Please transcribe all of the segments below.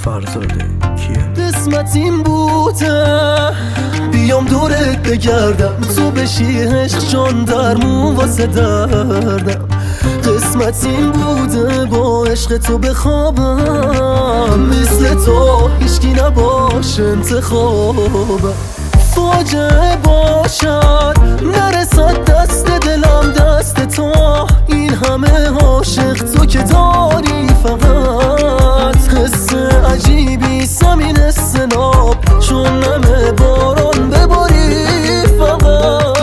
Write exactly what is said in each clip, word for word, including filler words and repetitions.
فرزاده کیه؟ قسمت این بوده بیام دورت بگردم، تو بشی عشق جان درمون واسه دردم. قسمت این بوده با عشق تو بخوابم، مثل تو هیچکی نباشه انتخابم. فاجعه باشد نرسد دست دلم دست تو، این همه عاشق تو که داری فقط. حس عجیبی سمین استناب چون نمه باران بباری فقط.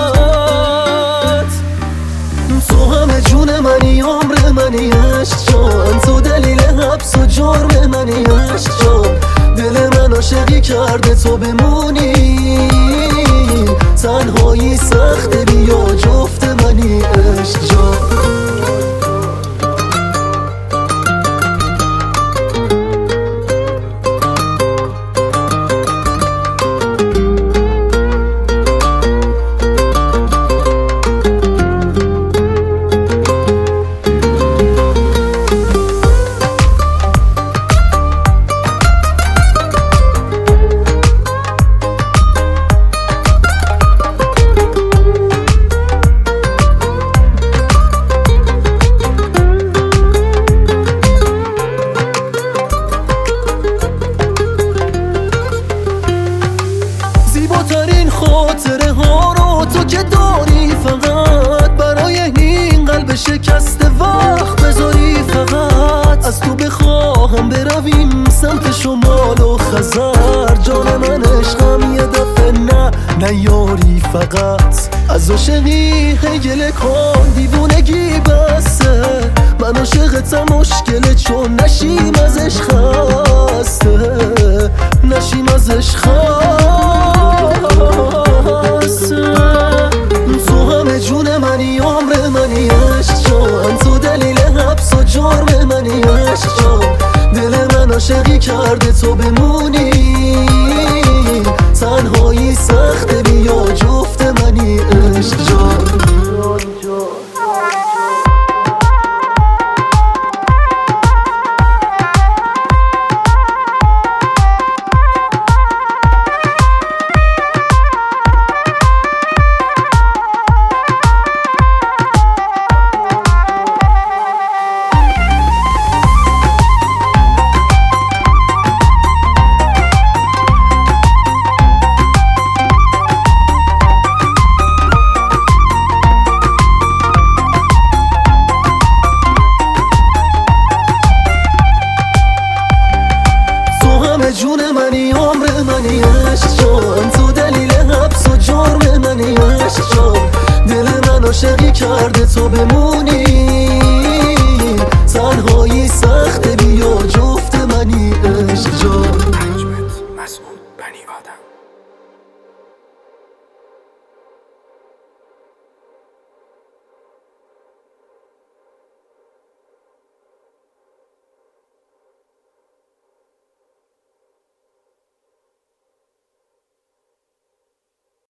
تو همه جون منی، عمر منی، عشق جان تو دلیل حبس و جرم منی، عشق جان دل من عاشقی کرده تو بمونی. تنهایی سخته بیا جفت منی، عشق جان. زیباترین خاطره ها رو تو که داری فقط، برای این قلب شکسته وقت بذاری فقط. از تو بخواهم برویم سمت شمال و خزر، جان من عشقم یه دفعه نه نیاری فقط. از عاشقی هیگل کن دیوونگی بسه، من عاشقتم مشکله چون نشیم ازش خسته، نشیم ازش خسته. تو همه جون منی، عمر منی، عشق جان تو دلیل حبس و جرم منی، عشق جان دل من عاشقی کرده تو بمونی. تنهایی سخته بیا جفت منی، عشق جان. جون منی، عمر منی، عشق جان تو دلیل حبس و جرم منی، عشق جان دل من عاشقی کرده تو بمونی.